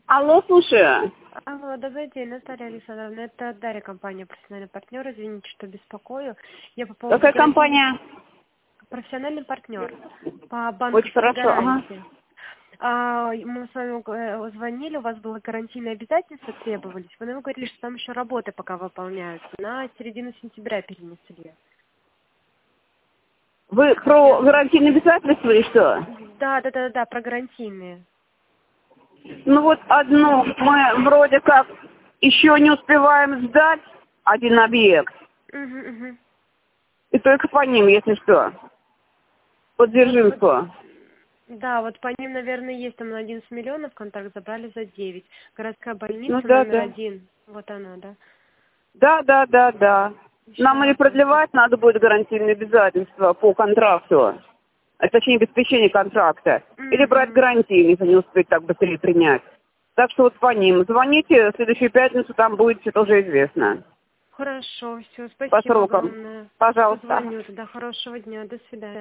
Алло, слушаю. Алло, добрый день, Наталья Александровна. Это Дарья, компания «Профессиональный партнер». Извините, что беспокою. Я по поводу Какая компания? «Профессиональный партнер» по Очень банковской хорошо, ага. гарантии. Мы с вами звонили, у вас было гарантийные обязательства требовались. Вы нам говорили, что там еще работы пока выполняются. На середину сентября перенесли. Вы про гарантийные обязательства или что? Да, про гарантийные. Ну вот одну мы вроде как еще не успеваем сдать, один объект. Угу. И только по ним, если что. Под Дзержинского. Да, вот по ним, наверное, есть там на 11 миллионов контракт, забрали за 9. Городская больница Ну да, номер да. 1. Вот она, да? Да. Еще Нам или работает. продлевать надо будет гарантийные обязательства по контракту, точнее обеспечение контракта, или брать Мгм. гарантии, если не успеть так быстрее принять. Так что вот по ним. Звоните, в следующую пятницу там будет все тоже известно. Хорошо, все, По спасибо срокам. огромное. Пожалуйста. Позвоню тогда. Хорошего дня, до свидания.